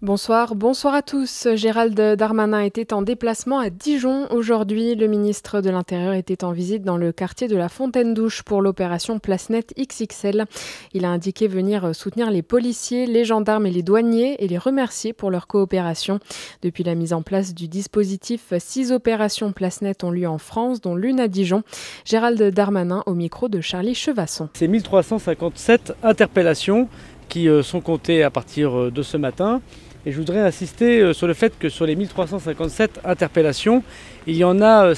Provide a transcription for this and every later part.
Bonsoir à tous. Gérald Darmanin était en déplacement à Dijon aujourd'hui. Le ministre de l'Intérieur était en visite dans le quartier de la Fontaine-Douche pour l'opération Place Nette XXL. Il a indiqué venir soutenir les policiers, les gendarmes et les douaniers et les remercier pour leur coopération. Depuis la mise en place du dispositif, 6 opérations Place Nette ont lieu en France, dont l'une à Dijon. Gérald Darmanin au micro de Charlie Chevasson. C'est 1357 interpellations qui sont comptées à partir de ce matin. Et je voudrais insister sur le fait que sur les 1357 interpellations, il y en a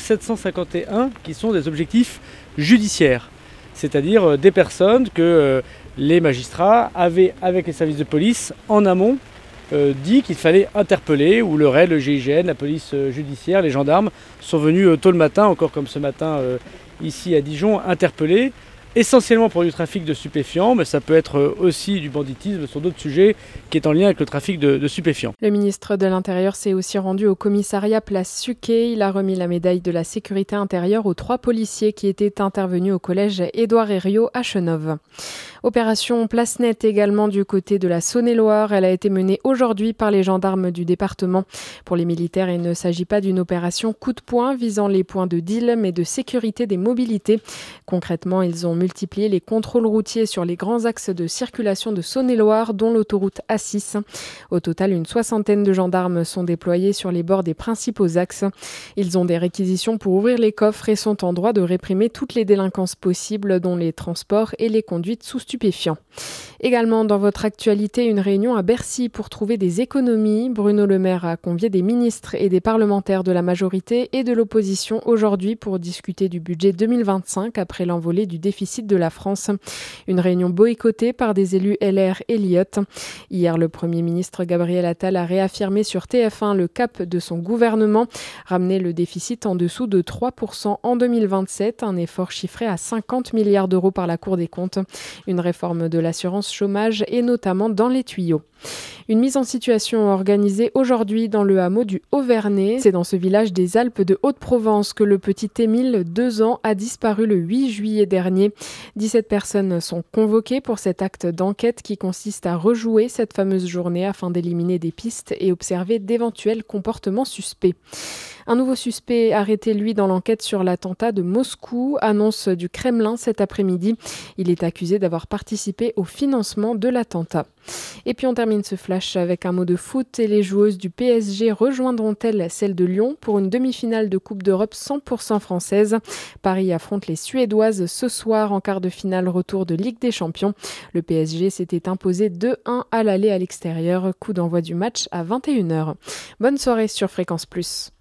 751 qui sont des objectifs judiciaires. C'est-à-dire des personnes que les magistrats avaient, avec les services de police, en amont, dit qu'il fallait interpeller, où le RAID, le GIGN, la police judiciaire, les gendarmes sont venus tôt le matin, encore comme ce matin ici à Dijon, interpeller. Essentiellement pour du trafic de stupéfiants, mais ça peut être aussi du banditisme sur d'autres sujets qui est en lien avec le trafic de stupéfiants. Le ministre de l'Intérieur s'est aussi rendu au commissariat Place Suquet. Il a remis la médaille de la sécurité intérieure aux 3 policiers qui étaient intervenus au collège Édouard Herriot à Chenôve. Opération Place Nette également du côté de la Saône-et-Loire. Elle a été menée aujourd'hui par les gendarmes du département. Pour les militaires, il ne s'agit pas d'une opération coup de poing visant les points de deal, mais de sécurité des mobilités. Concrètement, ils ont multiplié les contrôles routiers sur les grands axes de circulation de Saône-et-Loire, dont l'autoroute A6. Au total, une 60aine de gendarmes sont déployés sur les bords des principaux axes. Ils ont des réquisitions pour ouvrir les coffres et sont en droit de réprimer toutes les délinquances possibles, dont les transports et les conduites sous stupéfiants. Également dans votre actualité, une réunion à Bercy pour trouver des économies. Bruno Le Maire a convié des ministres et des parlementaires de la majorité et de l'opposition aujourd'hui pour discuter du budget 2025 après l'envolée du déficit de la France. Une réunion boycottée par des élus LR et Lyot. Hier, le Premier ministre Gabriel Attal a réaffirmé sur TF1 le cap de son gouvernement, ramener le déficit en dessous de 3% en 2027, un effort chiffré à 50 milliards d'euros par la Cour des comptes. Une réforme de l'assurance chômage est notamment dans les tuyaux. Une mise en situation organisée aujourd'hui dans le hameau du Haut-Vernay. C'est dans ce village des Alpes de Haute-Provence que le petit Émile, 2 ans, a disparu le 8 juillet dernier. 17 personnes sont convoquées pour cet acte d'enquête qui consiste à rejouer cette fameuse journée afin d'éliminer des pistes et observer d'éventuels comportements suspects. Un nouveau suspect arrêté, lui, dans l'enquête sur l'attentat de Moscou, annonce du Kremlin cet après-midi. Il est accusé d'avoir participé au financement de l'attentat. Et puis on termine ce flash avec un mot de foot et les joueuses du PSG rejoindront-elles celles de Lyon pour une demi-finale de Coupe d'Europe 100% française. Paris affronte les Suédoises ce soir en quart de finale retour de Ligue des Champions. Le PSG s'était imposé 2-1 à l'aller à l'extérieur. Coup d'envoi du match à 21h. Bonne soirée sur Fréquence Plus.